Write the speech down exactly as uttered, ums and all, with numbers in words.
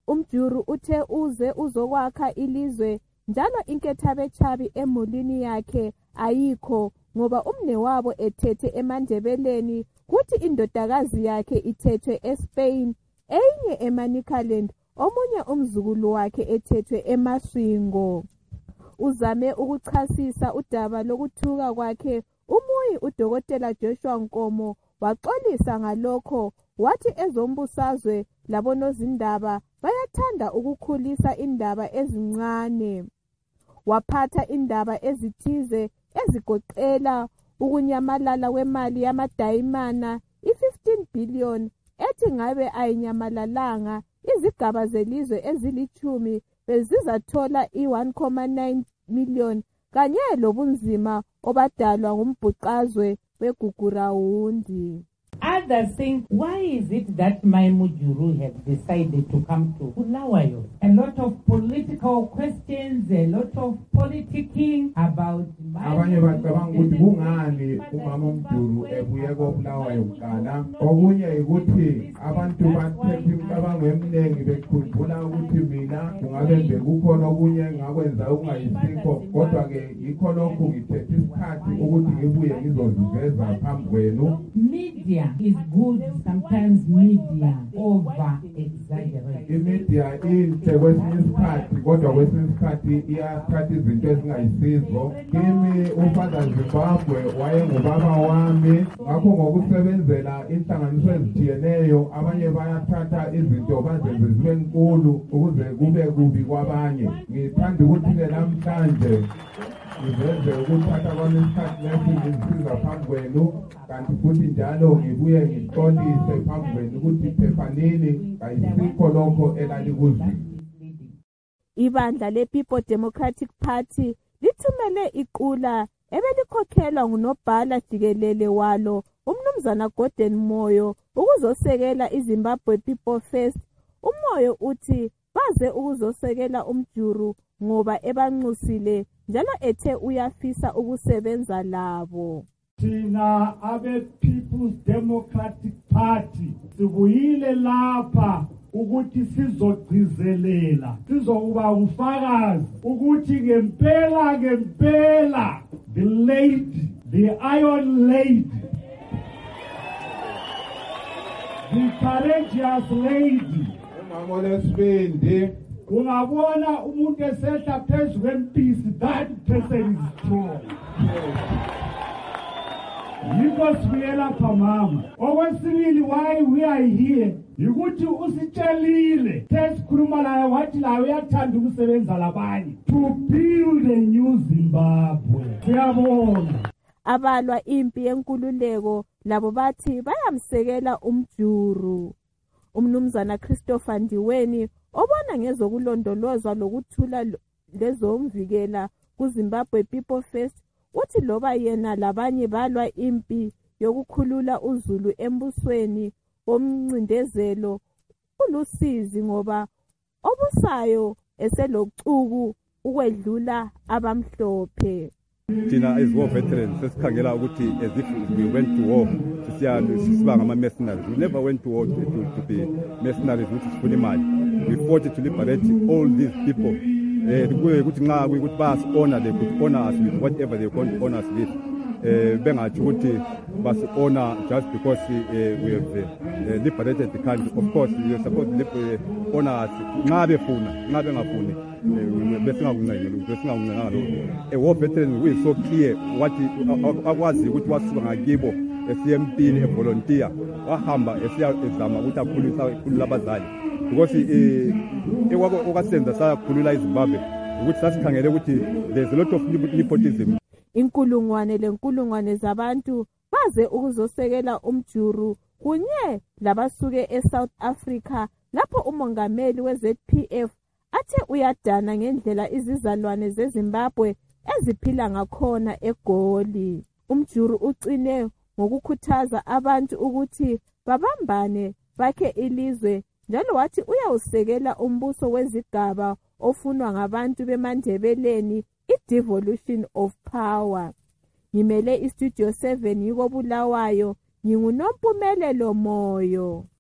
umjuru uthe uze uzokwakha ilizwe njalo inkethabechabi emulini yakhe ayikho ngoba umnewabo ethethe eMandebeleni kuthi indodakazi yakhe ithethwe eSpain enye eManicaland omunye umzukulu wakhe ethethwe eMaswingo. Uzame ukuchasisa udaba lokuthuka kwakhe umuyi udokotela Joshua Nkomo waxolisa ngalokho wathi ezombusazwe labonozindaba bayathanda ukukhulisa indaba ezincane. Waphatha indaba ezithize ezigoqela ukunyamalala kwemali yamadayimana i-fifteen billion ethi ngabe ayinyamalalanga izigaba zelizwe ezilichumi bezizathola i-one point nine million kanye lobunzima obadalwa ngumbhuqazwe weGugurawundi. Others think, why is it that my Mujuru have decided to come to Bulawayo? A lot of political questions, a lot of politicking about abanye bacabanga ukuthi kungani umama uMjuru ebuye koBulawayo kuqala. Okunye ukuthi abantu bathethe imicabango eminingi bekhumbula ukuthi mina kungabe nje kukhona okunye ngakwenza okungayisikho kodwa ke yikho lokhu ngithethe isikhathi ukuthi ngibuye ngizoziveza phambi kwenu. Media is good, sometimes media over exaggerate. Imedia inhle kwesinye isikhathi kodwa kwesinye isikhathi iyathatha izinto ezingayisizo. Kimi uFather Zimbabwe wayengubaba wami ngakho ngokusebenzela inhlanganiso ezithiyeneyo abanye bayathatha izinto bazenze zibe nkulu ukuze kube kubi kwabanye. Ngithanda ukuthi ke namhlanje ngiveze ukuthatha kwami isikhathi lesi ngisiza phambi kwenu kanti futhi njalo ngibuye ngixolise phambi kwenu ukuthi Phefanini kayisikho lokho elalikuzini. Ibandla le-People Democratic Party lithumele iqula ebelikhokhelwa ngunobhala jikelele walo umnumzana Gordon Moyo ukuzosekela iZimbabwe People First. uMoyo uthi baze ukuzosekela umjuru ngoba ebanxusile njalo ethe uyafisa ukusebenza labo. Thina abe People's Democratic Party sibuyile lapha ukuthi sizogcizelela sizokuba ufakazi ukuthi ngempela ngempela the lady, the iron lady, the courageous lady umama lesibindi ungabona umuntu esehla phezu kwempisi, that person is strong. Yikho sibuyela pha mama. Okwesibili why we are here yikuthi usitshelile sesikhuluma laye wathi laye uyathanda ukusebenza labanye to build a new Zimbabwe. Siyabonga. Abalwa impi yenkululeko labo bathi bayamsekela umjuru. Umnumzana Christopher Ndiweni obona ngezokulondolozwa lokuthula lezomvikela kuZimbabwe People First uthi loba yena labanye balwa impi yokukhulula uZulu embusweni womncindezelo ulusizi ngoba obusayo eselocuku ukwedlula abamhlophe. Thina as war veterans sesikhangela ukuthi as if we went to war sisiya sisiba ngama mercenaries. We never went to war to, to, to be mercenaries which is fully mad. We fought to liberate all these people. Eh ukuthi nxa ukuthi bas honor, they could honor us with whatever they want to honor us with. Eh bengathi ukuthi bas honor just because uh, we have uh, liberated the country. Of course we are supposed to uh, honor us nxa befuna nxa bengafuni besingakuncenga besingakuncenga lo. A war veteran we so clear what akwazi ukuthi wasuka ngakibo esiyempini evolunteer wahamba esiya ezama ukuthi akhulisa ukukhulula abazali because eh ekwasenza sakhulula iZimbabwe ukuthi sasikhangele ukuthi there's a lot of nepotism. Inkulungwane lenkulungwane zabantu baze ukuzosekela umjuru kunye labasuke eSouth Africa lapho umongameli weZ P F athe uyadana ngendlela izizalwane zeZimbabwe eziphila ngakhona eGoli. Umjuru ucine ngokukhuthaza abantu ukuthi babambane bakhe ilizwe njalo wathi uyawusekela umbuso wezigaba ofunwa ngabantu beMandebeleni i-devolution of power. Ngimele iStudio seven yiko Bulawayo, nginguNompumelelo Moyo.